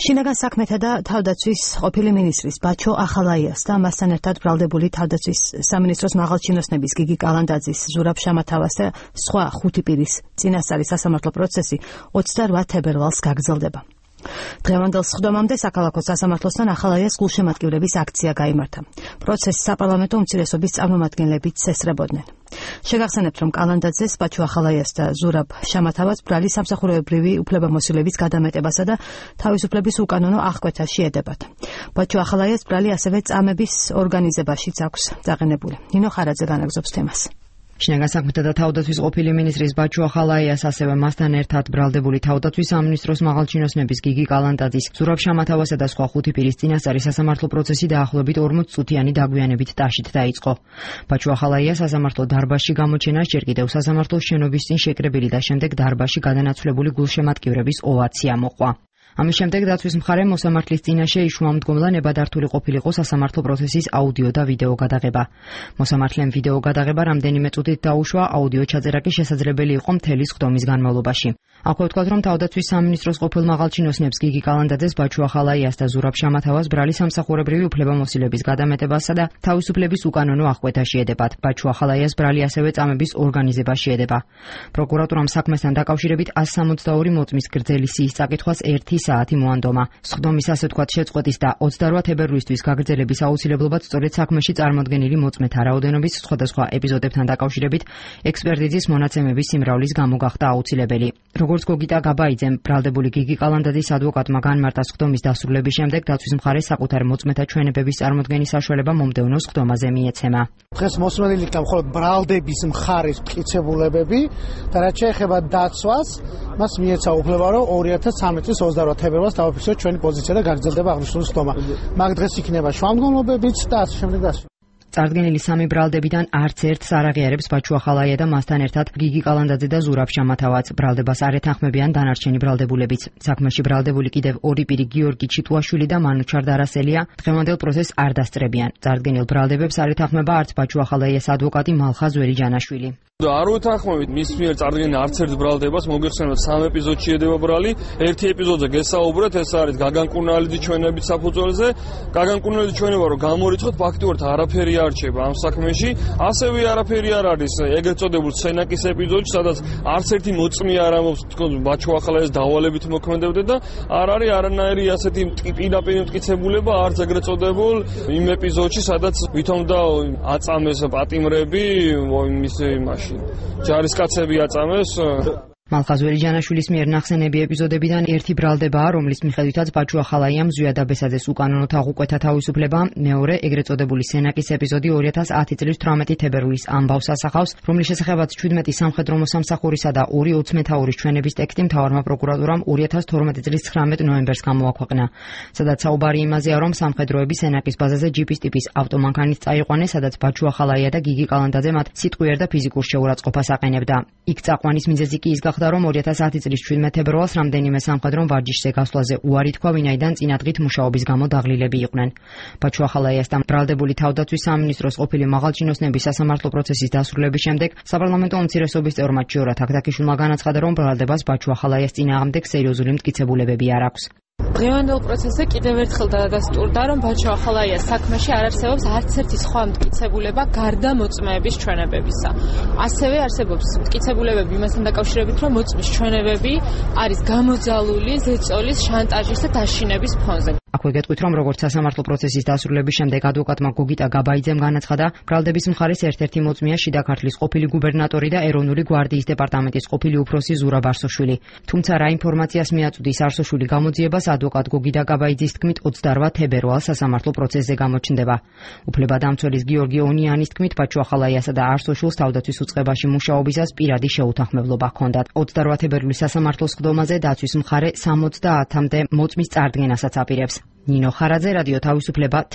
შინაგან საქმეთა და თავდაცვის ყოფილი მინისტრის ბაჩო ახალაიას და მასთან ერთად ბრალდებული თავდაცვის სამინისტროს მაღალჩინოსნების გიგი კალანდაძის, ზურაბ შამათავას და სხვა 5 პირის წინასწარი სასამართლო პროცესი 28 თებერვალს გაგრძელდება. დღევანდელ სხდომამდე საქალაქო სასამართლოსთან ახალაიას გულშემატკივრების აქცია გაიმართა. პროცესს საპარლამენტო უმცირესობის წარმომადგენლებიც ესწრებოდნენ. შეგახსენებთ, რომ კალანდაძეს, ბაჩო ახალაიას და ზურაბ შამათავას ბრალი სამსახურებრივი უფლებამოსილების გადამეტებასა და თავისუფლების უკანონო აღკვეთაში ედებათ. ბაჩო ახალაიას ბრალი ასევე წამების ორგანიზებაშიც აქვს დაყენებული. ნინო ხარაძე განაგზობს თემას. შინაგან საქმეთა და თავდაცვის ყოფილი მინისტრის ბაჩო ახალაიას, ასევე მასთან ერთად ბრალდებული თავდაცვის სამინისტროს მაღალჩინოსნების გიგი კალანდაძის, ზურაბ შამათავასა და სხვა 5 პირის წინასწარი სასამართლო პროცესი დაახლოებით 40 წუთიანი დაგვიანებით ტაშით დაიწყო. ბაჩო ახალაიას სასამართლო დარბაზში გამოჩენას ჯერ კიდევ სასამართლოს შენობის წინ შეკრებილი და შემდეგ დარბაზში გადანაცვლებული გულშემატკივრების ოვაცია მოყვა. ამის შემდეგ დაცვის მხარე მოსამართლის წინაშე იშუამდგომლად ნებადართული ყოფილიყო სასამართლო პროცესის აუდიო და ვიდეო გადაღება. მოსამართლემ ვიდეო გადაღება რამდენიმე წუთით დაუშვა, აუდიო ჩაწერა კი შესაძლებელი იყო მთელი სხდომის განმავლობაში. აქვე ვთქვათ, რომ თავდაცვის სამინისტროს ყოფილ მაღალჩინოსნებს გიგი კალანდაძეს, ბაჩო ახალაიას და ზურაბ შამათავას ბრალი სამსახურებრივი უფლებამოსილების გადამეტებასა და თავისუფლების უკანონო აღკვეთაში ედებათ. ბაჩო ახალაიას ბრალი ასევე წამების ორგანიზებაში ედება. პროკურატურამ საქმესთან დაკავშირებით 162 მოწმის გრძელი სიის წაკითხვას 1 საათი მოანდომა. სხდომის ასე ვთქვათ შეწყვეტის და 28 თებერვლისთვის გაგრძელების აუცილებლობად სწორედ საქმეში წარმოდგენილი მოწმეთა რაოდენობის სხვადასხვა ეპიზოდებთან დაკავშირებით ექსპერტიზის მონაცემების სიმრავლის გამო გახდა აუცილებელი. როგორც გოგიტა გაბაიძემ, ბრალდებული გიგი კალანდაძის ადვოკატმა განმარტა, სხდომის დასრულების შემდეგ დაცვის მხარეს საკუთარ მოწმეთა ჩვენებების წარმოდგენის საშუალება მომდევნო სხდომაზე მიეცემა. დღეს მოსმენილი იქნა მხოლოდ ბრალდების მხარის მტკიცებულებები და რაც შეეხება დაცვას, მას მიეცა უფლება, რომ 2013 წლის 28 თებერვალს დავაფიქსოთ ჩვენი პოზიცია და გაგრძელდება აღნიშნული სხდომა. მაგ დღეს იქნება შუამდგომლობებიც და ასე შემდეგ და ასე. წარდგენილი 3 ბრალდებიდან არც ერთს არ აღიარებს ბაჩო ახალაია და მასთან ერთად გიგი კალანდაძე და ზურაბ შამათავაც. ბრალდებას არ ეთანხმებიან დანარჩენი ბრალდებულებიც. საქმეში ბრალდებული კიდევ 2 პირი გიორგი ჩიტუაშვილი და მანუჩარ დარასელია დღევანდელ პროცესს არ დასწრებიან. წარდგენილ ბრალდებებს არ ეთანხმება არც ბაჩო ახალაიას ადვოკატი მალხაზ ვერიჯანაშვილი. არ უთანხმებით მის მიერ წარდგენილ არც ერთ ბრალდებას, მოგეხსენებათ 3 ეპიზოდში ედება ბრალი. ერთი ეპიზოდზე გესაუბრეთ, ეს არის გაგანკურნალიძის ჩვენების საფუძველზე. გაგანკურნალიძის ჩვენება რომ გამორიცხოთ, ფაქტიურად არაფერი არ რჩება ამ საქმეში. ასევე არაფერი არ არის ეგრეთ წოდებულ სენაკის ეპიზოდში, სადაც არც ერთი მოწმე არ ამბობს, თქო, ბაჩო ახალაიას დავალებით მოქმედებდა და არ არის არანაირი ასეთი პირდაპირ მტკიცებულება არც ეგრეთ წოდებულ იმ ეპიზოდში, სადაც ვითომ და აწამეს პატიმრები იმის იმაში ჯარისკაცები აწამეს. მალხაზ ვერიჯანაშვილის მიერ ნახსენები ეპიზოდებიდან ერთი ბრალდებაა, რომლის მიხედვითაც ბაჩო ახალაიამ ზვია დაბესაძეს უკანონო თაღუკვეთა თავისუფლება, მეორე ეგრეთ წოდებული სენაკის ეპიზოდი 2010 წლის 18 თებერვლის ამბავს ასახავს, რომლის შესახებაც 17 სამხედრო მოსამსახურისა და 2 ოცმეთაურის ჩვენების ტექსტი მთავარმა პროკურატურამ 2012 წლის 19 ნოემბერს გამოაქვეყნა. სადაც საუბარი იმაზეა, რომ სამხედროები სენაკის ბაზაზე ჯიპის ტიპის ავტომანქანით წაიყვანეს, სადაც ბაჩო ახალაია და გიგი კალანდაძე მათ სიტყვიერ და ფიზიკურ შეურაცხყოფას აყენებდა. იქ წაყვანის მიზეზი კი ის გახდა, რომ 2010 წლის 17 თებერვალს რამდენიმე სამხედრომ ვარჯიშზე გასვლაზე უარი თქვა, ვინაიდან წინადღით მუშაობის გამო დაღლილები იყვნენ. ბაჩო ახალაიას და ბრალდებული თავდაცვის სამინისტროს ყოფილი მაღალჩინოსნების სასამართლო პროცესის დასრულების შემდეგ საპარლამენტო უმცირესობის წევრმა ჭიორა თაქთაქიშვილმა განაცხადა, რომ ბრალდებას ბაჩო ახალაიას წინააღმდეგ სერიოზული მტკიცებულებები არ აქვს. დღევანდელ პროცესზე კიდევ ერთხელ დადასტურდა, რომ ბაჩო ახალაიას საქმეში არ არსებობს არც ერთი სხვა მტკიცებულება გარდა მოწმეების ჩვენებებისა. ასევე არსებობს მტკიცებულებები იმასთან დაკავშირებით, რომ მოწმის ჩვენებები არის გამოძალული ზეწოლის, შანტაჟის და დაშინების ფონზე. აქვე გეტყვით, რომ როგორც სასამართლო პროცესის დასრულების შემდეგ ადვოკატმა გოგიტა გაბაიძემ განაცხადა, ბრალდების მხარის ერთ-ერთი მოწმეა შიდა ქართლის ყოფილი გუბერნატორი და ეროვნული გვარდიის დეპარტამენტის ყოფილი უფროსი ზურაბ არსოშვილი. თუმცა რა ინფორმაციას მიაწვდის არსოშვილი გამოძიებას, ადვოკატ გოგიტა გაბაიძის თქმით 28 თებერვალს სასამართლო პროცესზე გამოჩნდება. უფლებადამცველის გიორგი ონიანის თქმით, ბაჩო ახალაიასა და არსოშვილს თავდაცვის უწყებაში მუშაობისას პირადი შეუთანხმებლობა ჰქონდათ. 28 თებერვლის სასამართლო სხდომაზე დაცვის მხარე 70-მდე მოწმის წარდგენასაც აპირებს. ნინო ხარაძე, რადიო თავისუფლება.